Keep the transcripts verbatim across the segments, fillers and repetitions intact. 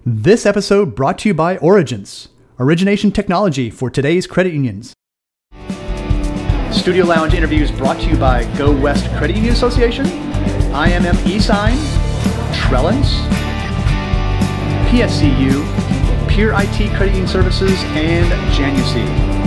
This episode brought to you by Origence, origination technology for today's credit unions. Studio Lounge interviews brought to you by Go West Credit Union Association, I M M eSign, Trellens, P S C U, Pure I T Credit Union Services, and Janucy.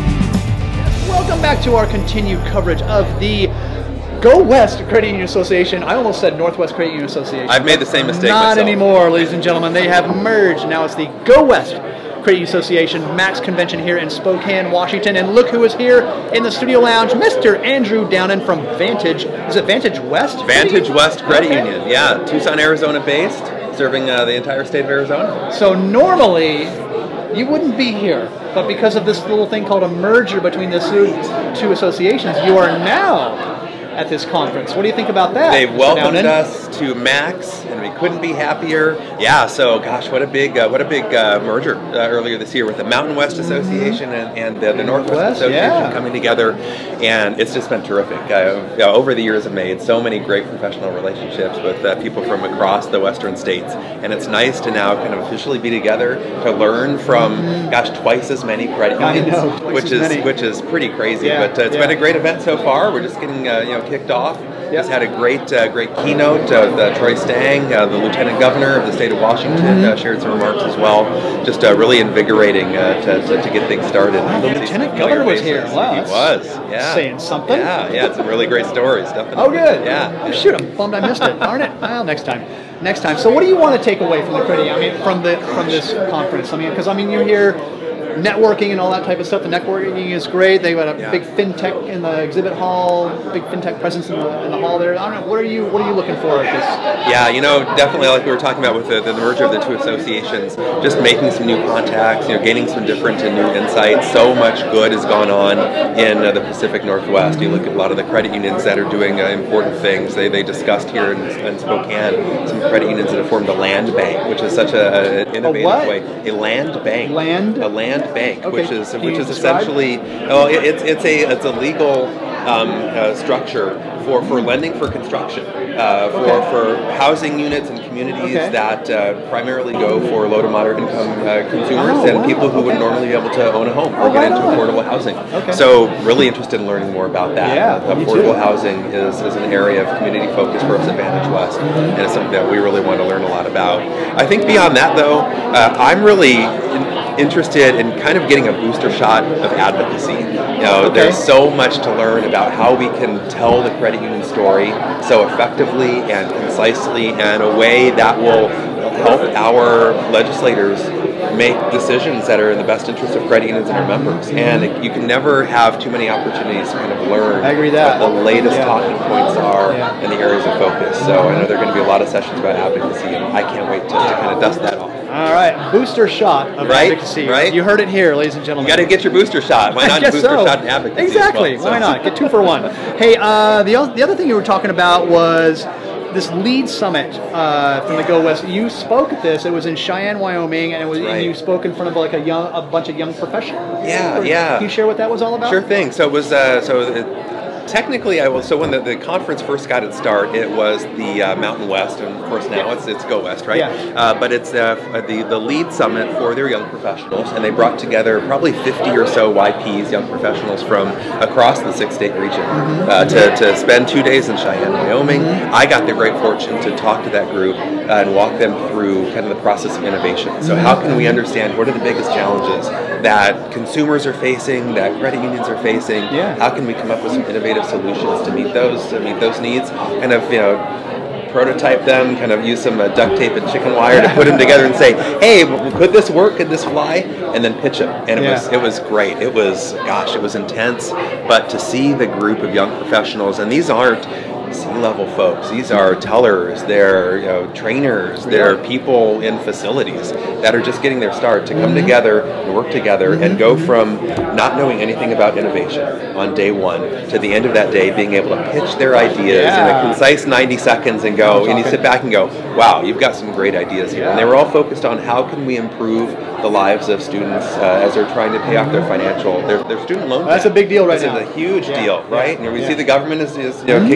Welcome back to our continued coverage of the Go West Credit Union Association. I almost said Northwest Credit Union Association. I've made the same mistake Not myself. anymore, ladies and gentlemen. They have merged. Now it's the Go West Credit Union Association Max Convention here in Spokane, Washington. And look who is here in the studio lounge, Mister Andrew Downen from Vantage. Is it Vantage West? Vantage West Credit Okay. Union. Yeah, Tucson, Arizona based, serving uh, the entire state of Arizona. So normally you wouldn't be here, but because of this little thing called a merger between the two, two associations, you are now at this conference. What do you think about that? They've Mister welcomed Downen? us to Max, and we couldn't be happier. Yeah, so gosh, what a big, uh, what a big uh, merger uh, earlier this year with the Mountain West Association and, and the, the Northwest West, Association yeah. coming together, and it's just been terrific. Uh, you know, over the years, I've made so many great professional relationships with uh, people from across the Western states, and it's nice to now kind of officially be together to learn from, mm-hmm. gosh, twice as many credit I unions, know, twice which as is many. which is pretty crazy. Yeah, but uh, it's yeah. been a great event so far. We're just getting uh, you know kicked off. Yep. Just had a great, uh, great keynote. Uh, the Troy Stang, uh, the Lieutenant Governor of the state of Washington, Mm-hmm. uh, shared some remarks as well. Just uh, really invigorating uh, to, to, to get things started. Wow, the See Lieutenant some Governor familiar was here. faces. Wow, He that's was. Yeah. saying something. Yeah, yeah. Some really great stories. Definitely. Oh, good. Yeah. Oh, shoot, I'm bummed I missed it. Darn it. Well, next time. Next time. So, what do you want to take away from the credit? I mean, from the from this conference. I mean, because I mean, you're here. Networking and all that type of stuff. The networking is great. They've got a Yeah. big fintech in the exhibit hall, big fintech presence in the, in the hall there. I don't know. What are you What are you looking for at this? Yeah, you know, definitely like we were talking about with the, the merger of the two associations, just making some new contacts, you know, gaining some different and new insights. So much good has gone on in uh, the Pacific Northwest. You look at a lot of the credit unions that are doing uh, important things. They they discussed here in, in Spokane some credit unions that have formed a land bank, which is such a, an innovative what? way. A land bank. Land? A land bank, Okay. which is Can which you is describe? essentially oh, it, it's it's a it's a legal um, uh, structure for, for lending for construction, uh, for Okay. for housing units and communities Okay. that uh, primarily go for low to moderate income uh, consumers Oh, and wow. people who Okay. wouldn't normally be able to own a home or Oh, get right into on. affordable housing. Okay. So really interested in learning more about that. Yeah, Uh, me affordable too. housing is, is an area of community focus for us at Vantage West, and it's something that we really want to learn a lot about. I think beyond that, though, uh, I'm really in, interested in kind of getting a booster shot of advocacy. You know, Okay. there's so much to learn about how we can tell the credit union story so effectively and concisely and in a way that will help our legislators make decisions that are in the best interest of credit unions and their members. And you can never have too many opportunities to kind of learn I agree that. what the latest Yeah. talking points are Yeah. and the areas of focus. So I know there are going to be a lot of sessions about advocacy, and I can't wait to, to kind of dust that off. All right, booster shot of Right, advocacy. right. You heard it here, ladies and gentlemen. You got to get your booster shot. Why I not guess booster so. shot and advocacy? as Exactly. well? So- Why not? Get two for one. Hey, uh, the o- the other thing you were talking about was this lead summit uh, from the Go West. You spoke at this. It was in Cheyenne, Wyoming, and it was Right. and you spoke in front of like a young a bunch of young professionals. Yeah, Or yeah. Can you share what that was all about? Sure thing. So it was uh, so. It, Technically, I will. So when the, the conference first got its start, it was the uh, Mountain West, and of course now it's it's Go West, right? Yeah. Uh, but it's uh, the the lead summit for their young professionals, and they brought together probably fifty or so Y Ps, young professionals from across the six-state region, Mm-hmm. uh, to to spend two days in Cheyenne, Wyoming. I got the great fortune to talk to that group uh, and walk them through kind of the process of innovation. So how can we understand what are the biggest challenges that consumers are facing, that credit unions are facing? Yeah. How can we come up with some innovative solutions to meet those to meet those needs? Kind of, you know, prototype them, kind of use some uh, duct tape and chicken wire to put them together and say, hey, w- could this work? Could this fly? And then pitch them. And it Yeah. was it was great. It was, gosh, it was intense. But to see the group of young professionals, and these aren't C-level folks. These are tellers, they're you know, trainers, they're people in facilities that are just getting their start to come together and work together and go from not knowing anything about innovation on day one to the end of that day being able to pitch their ideas Yeah. in a concise ninety seconds and go, and you sit back and go, wow, you've got some great ideas here. And they were all focused on how can we improve the lives of students uh, as they're trying to pay off their financial, their, their student loan That's debt. a big deal right This now. is a huge Yeah. deal, right? Yeah. And we Yeah. see the government is, is you know, kicking in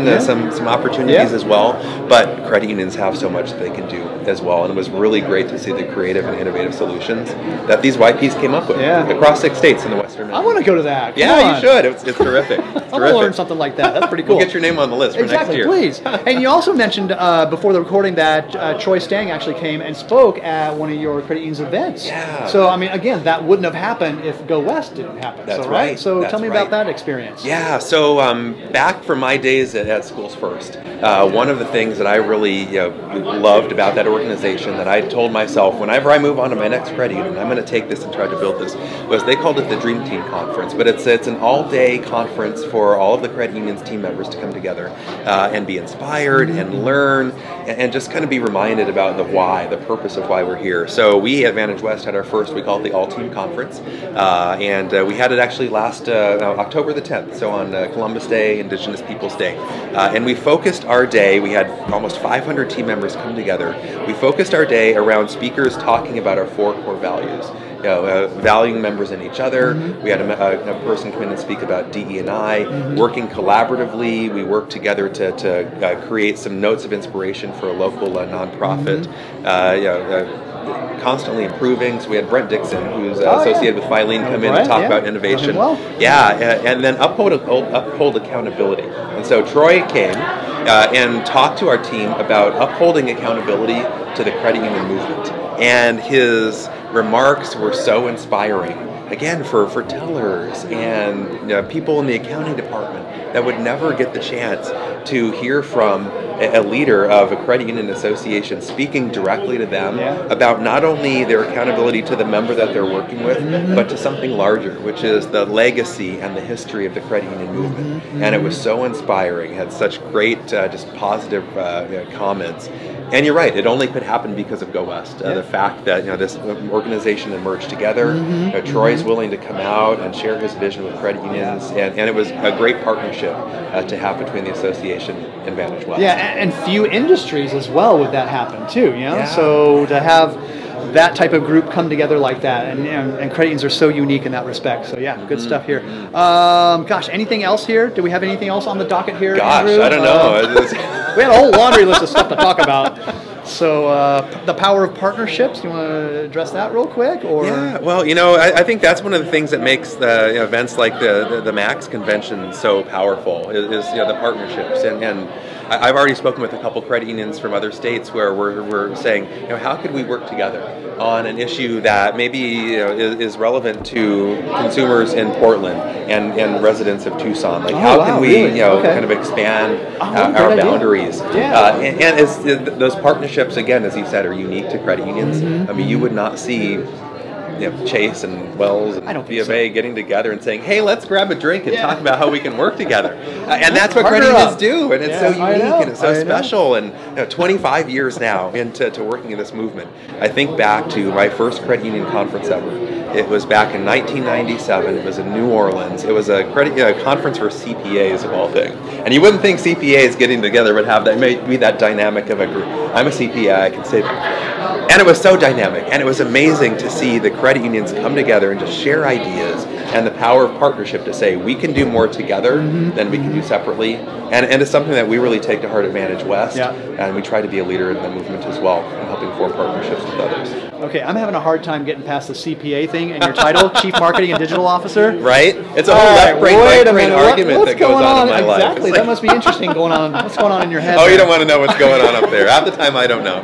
uh, Yeah. some some opportunities Yeah. as well. But credit unions have so much that they can do as well, and it was really great to see the creative and innovative solutions that these Y Ps came up with Yeah. across six states in the Western. I want to go to that. Come Yeah, on. you should. It's, it's terrific. It's I want to terrific. learn something like that. That's pretty cool. We'll get your name on the list for Exactly, next year. please. And you also mentioned uh, before the recording that uh, Troy Stang actually came and spoke at one of your credit union's events. Yeah. So, I mean, again, that wouldn't have happened if Go West didn't happen. That's so, right. So That's tell me right. about that experience. Yeah, so um, back from my days at, at Schools First, uh, one of the things that I really you know, loved about that organization that I told myself whenever I move on to my next credit union, I'm going to take this and try to build this, was they called it the Dream Team Conference. But it's it's an all-day conference for all of the credit union's team members to come together uh, and be inspired and learn and, and just kind of be reminded about the why, the purpose of why we're here. So we at Vantage West had our first, we call it the All-Team Conference, uh, and uh, we had it actually last uh, October the tenth, so on uh, Columbus Day, Indigenous Peoples Day. Uh, and we focused our day, we had almost five hundred team members come together. We focused our day around speakers talking about our four core values. You know, uh, valuing members in each other. Mm-hmm. We had a, a, a person come in and speak about D E and I, mm-hmm. working collaboratively. We worked together to, to uh, create some notes of inspiration for a local uh, nonprofit. Mm-hmm. Uh, you know, uh, constantly improving. So we had Brent Dixon, who's uh, oh, associated yeah. with Filene, come oh, in Brent, and talk yeah. about innovation. Well. Yeah, and, and then uphold, uphold accountability. And so Troy came uh, and talked to our team about upholding accountability to the credit union movement. And his remarks were so inspiring, again, for, for tellers and you know, people in the accounting department that would never get the chance to hear from a, a leader of a credit union association speaking directly to them yeah. about not only their accountability to the member that they're working with, mm-hmm. but to something larger, which is the legacy and the history of the credit union movement. Mm-hmm. And it was so inspiring, had such great, uh, just positive uh, you know, comments. And you're right, it only could happen because of Go West. Uh, yeah. The fact that you know this organization emerged together, mm-hmm. you know, Troy's mm-hmm. willing to come out and share his vision with credit unions, yeah. and, and it was a great partnership uh, to have between the association and Vantage West. Yeah, and, and few industries as well would that happen too, you know? Yeah. So to have that type of group come together like that, and, and, and credit unions are so unique in that respect. So yeah, good mm-hmm. stuff here. Um, gosh, anything else here? Do we have anything else on the docket here, Gosh, Andrew? I don't know. Uh, we had a whole laundry list of stuff to talk about. So uh, the power of partnerships, you want to address that real quick? Or Yeah, well, you know, I, I think that's one of the things that makes the you know, events like the, the, the MAX convention so powerful is, is you know, the partnerships. And, and I, I've already spoken with a couple credit unions from other states where we're, we're saying, you know, how could we work together on an issue that maybe you know, is, is relevant to consumers in Portland and, and residents of Tucson? Like, oh, how wow, can we really? you know, okay. kind of expand oh, uh, our idea. boundaries? Yeah. Uh, and and as, those partnerships, again, as you said, are unique to credit unions. Mm-hmm. I mean, you would not see you know, Chase and Wells and B of A so. getting together and saying, hey, let's grab a drink and yeah. talk about how we can work together. Uh, and that's what Partner credit unions up. do, and it's yeah, so unique and it's so I special. Know. And you know, twenty-five years now into to working in this movement, I think back to my first credit union conference ever. It was back in nineteen ninety-seven. It was in New Orleans. It was a credit you know, conference for C P As of all things. And you wouldn't think C P As getting together would have that, may be that dynamic of a group. I'm a C P A, I can say that. And it was so dynamic, and it was amazing to see the credit unions come together and just share ideas and the power of partnership to say we can do more together mm-hmm. than we can do separately. And, and it's something that we really take to heart at Vantage West, yeah. and we try to be a leader in the movement as well and helping form partnerships with others. Okay, I'm having a hard time getting past the C P A thing and your title, Chief Marketing and Digital Officer. Right? It's a whole right, left brain, right brain what, argument that goes on, on in my exactly. life. Exactly, like, that must be interesting going on. What's going on in your head? Oh, there? You don't want to know what's going on up there. Half the time I don't know.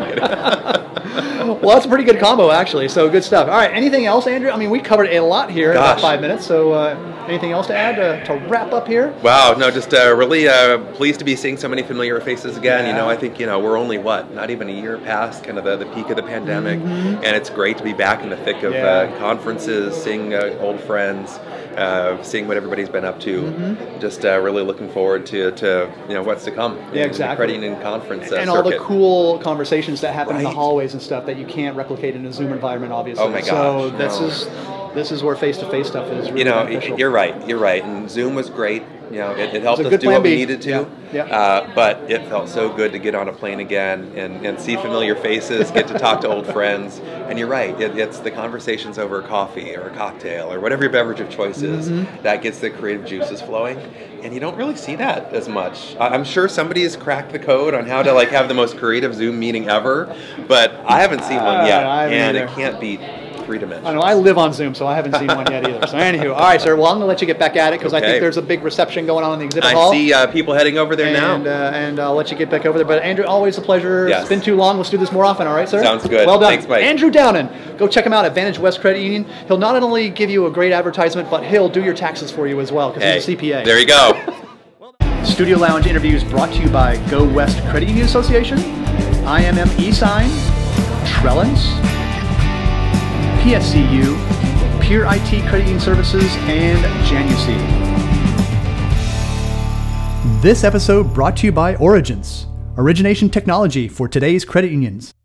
Well, that's a pretty good combo, actually. So good stuff. All right, anything else, Andrew? I mean, we covered a lot here Gosh. in about five minutes. So uh, anything else to add to, to wrap up here? Wow, no, just uh, really uh, pleased to be seeing so many familiar faces again. Yeah. You know, I think, you know, we're only, what, not even a year past kind of the, the peak of the pandemic. Mm-hmm. And it's great to be back in the thick of yeah. uh, conferences, seeing uh, old friends, uh, seeing what everybody's been up to. Mm-hmm. Just uh, really looking forward to, to, you know, what's to come. Yeah, in exactly. The credit union conference uh, And circuit. all the cool conversations that happen right. in the hallways and stuff that you can't replicate in a Zoom environment, obviously. Oh my gosh. So this no. is this is where face-to-face stuff is really You know, beneficial. you're right. You're right. And Zoom was great. You know, it, it helped a us good do plan what we B. needed to. Yeah, yeah. Uh, but it felt so good to get on a plane again and, and see familiar faces, get to talk to old friends. And you're right, it, it's the conversations over a coffee or a cocktail or whatever your beverage of choice is mm-hmm. that gets the creative juices flowing. And you don't really see that as much. I'm sure somebody has cracked the code on how to like have the most creative Zoom meeting ever, but I haven't seen one yet, uh, and either. It can't be three dimensions. I know, I live on Zoom, so I haven't seen one yet either. So anywho, all right, sir, well, I'm going to let you get back at it because okay. I think there's a big reception going on in the exhibit I hall. I see uh, people heading over there and, now. Uh, and I'll let you get back over there. But Andrew, always a pleasure. Yes. It's been too long. Let's do this more often, all right, sir? Sounds good. Well done. Thanks, Mike. Andrew Downen. Go check him out at Vantage West Credit Union. He'll not only give you a great advertisement, but he'll do your taxes for you as well because hey, he's a C P A. There you go. Studio Lounge interviews brought to you by Go West Credit Union Association, I M M eSign, Trellens, P S C U, Pure I T Credit Union Services, and Janucy. This episode brought to you by Origins, origination technology for today's credit unions.